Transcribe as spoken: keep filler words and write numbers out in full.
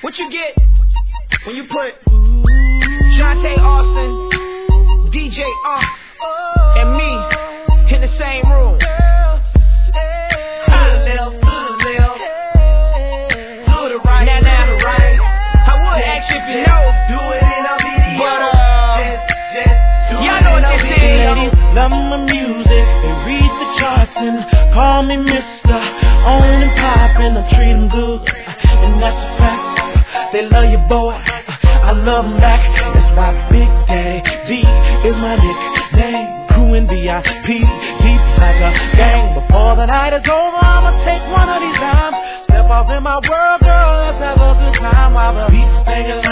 What you get when you put Jonte Austin, D J Uh, and me in the same room? To the left, to the left, to the right, now, now, to the right. I would ask you if you know. Do it in a video. But, uh, just, just do y'all know what this is. Ladies love my music, they read the charts and call me Mister On and poppin', I treat them good, and that's a fact. They love you, boy, I love them back. That's why Big Daddy D is my nickname. Crew in V I P, deep like a gang. Before the night is over, I'ma take one of these times. Step off in my world, girl, let's have a good time while the beats banging.